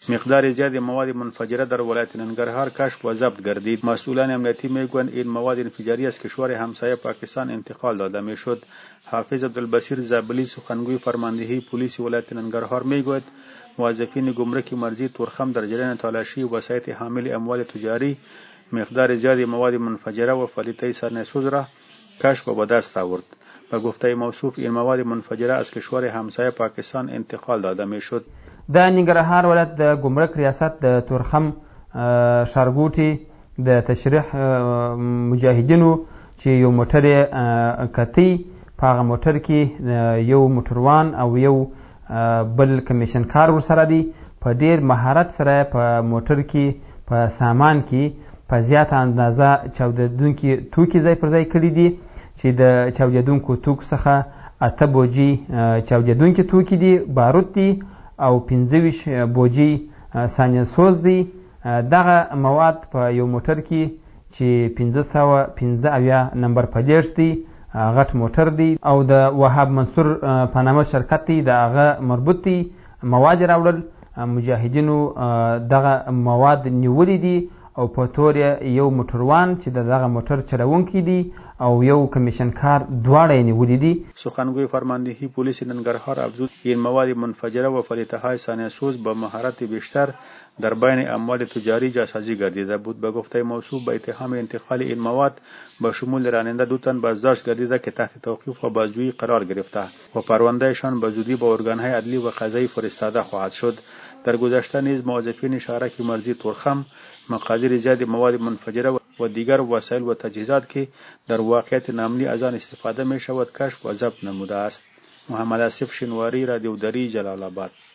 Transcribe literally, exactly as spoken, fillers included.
مقدار زیاد مواد منفجره در ولایت ننگرهار کشف و ضبط گردید. مسئولان امنیتی میگویند این مواد انفجاری از کشور همسایه پاکستان انتقال داده میشد. حافظ عبدالبصیر زابلی سخنگوی فرماندهی پلیس ولایت ننگرهار میگوید موظفین گمرک مرزی تورخم در جریان تالاشی وسایط حامل اموال تجاری مقدار زیاد مواد منفجره و فلیته سرنسوز را کشف و به دست آورد. به گفته موصوف این مواد منفجره از کشور همسایه پاکستان انتقال داده میشد. د ننګرهار ولایت د ګمرک ریاست د تورخم ښارګوټي د تشریح مجاهدینو چې یو موټر یې کتی په هغه موټر کې یو موټروان او یو بل کمیشنکار ورسره دی. په ډیر مهارت سره په موټر کې په سامان کې په زیاته اندازه چاودیدونکي توکي ځای پر ځای کړي دي چې د چاودیدونکو توکو څخه اته بوجي چاودیدونکي توکي دي، بارود دي او پنځه ویشت بوجي سانسوز دی. دغه مواد په یو موټر کې چې پنځه سوه پنځه اویا نمبر پلیټ دی، غټ موټر دی او د وهاب منصور په نامه شرکت دی، د هغه مربوط دی مواد راوړل. مجاهدینو دغه مواد نیولي دي او په طور یو موټروان چې دغه موټر چلونکی دی او یو کمیشنکار دواړه یې نیولي دي. سخنگوی فرماندهی پلیس ننگرهار افزود این مواد منفجره و فلیته های سانسوز با مهارت بیشتر در بین اموال تجاری جاسازی گردیده بود. به گفته موصوف به اتهام انتقال این مواد با شمول راننده دو تن بازداشت گردیده که تحت توقیف و بازجویی قرار گرفته و پروندهشان به زودی به ارگانهای عدلی و قضایی فرستاده خواهد شد. در گذشته نیز موظفین شهرک مرزی تورخم مقادیر زیاد مواد منفجره و دیگر وسایل و تجهیزات که در واقعیت ناملی از آن استفاده می شود کشف و ضبط نموده است. محمد آصف شنواری، رادیو دری، جلال آباد.